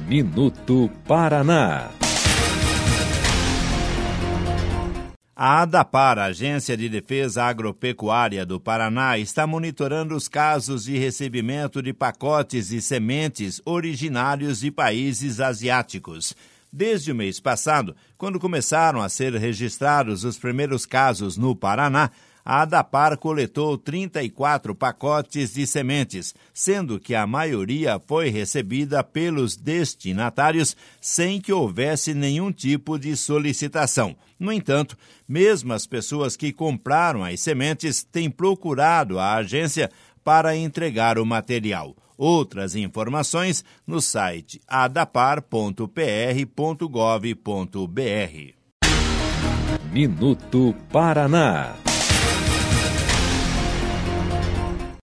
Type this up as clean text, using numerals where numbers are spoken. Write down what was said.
Minuto Paraná. A ADAPAR, Agência de Defesa Agropecuária do Paraná, está monitorando os casos de recebimento de pacotes e sementes originários de países asiáticos. Desde o mês passado, quando começaram a ser registrados os primeiros casos no Paraná, a ADAPAR coletou 34 pacotes de sementes, sendo que a maioria foi recebida pelos destinatários sem que houvesse nenhum tipo de solicitação. No entanto, mesmo as pessoas que compraram as sementes têm procurado a agência para entregar o material. Outras informações no site adapar.pr.gov.br. Minuto Paraná.